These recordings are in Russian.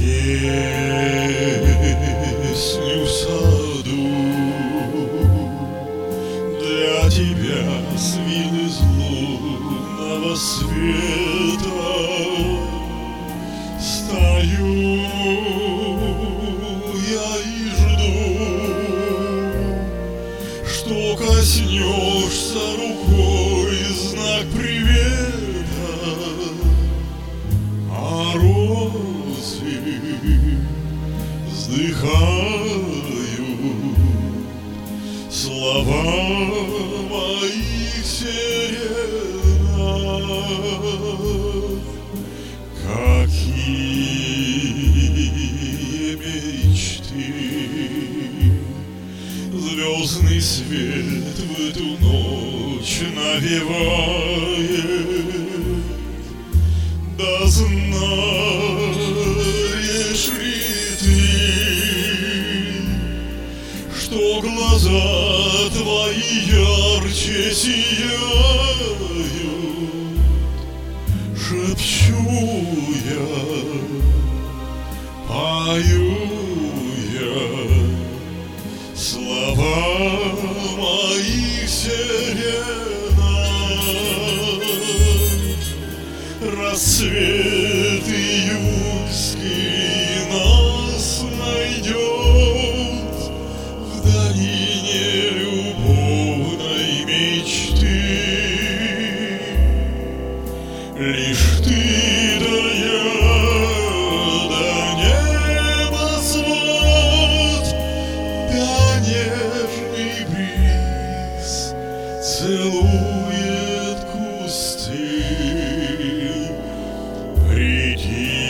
Песню в саду для тебя свит из лунного света. Стою я и жду, что коснешься рукой знак привета, а розы вздыхают слова моих сиренах. Какие мечты звездный свет в эту ночь навевает. Да знаешь ли ты, что глаза твои ярче сияют? Шепчу я, пою я слова моих сиренах. Рассвет июльский нас найдет в долине любовной мечты. Лишь ты да я, да небосвод, да нежный бриз целует кусты. Приди,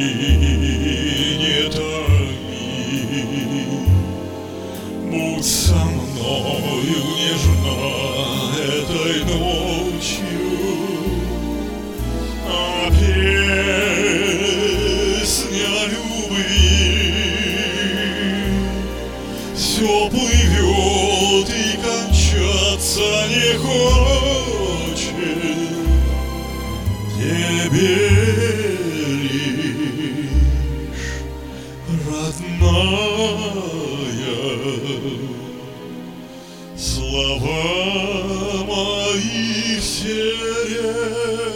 не томи, будь со мною нежна этой ночью. Песня любви все плывет и кончаться не хочет. Тебе лишь, родная, слова моих сирен.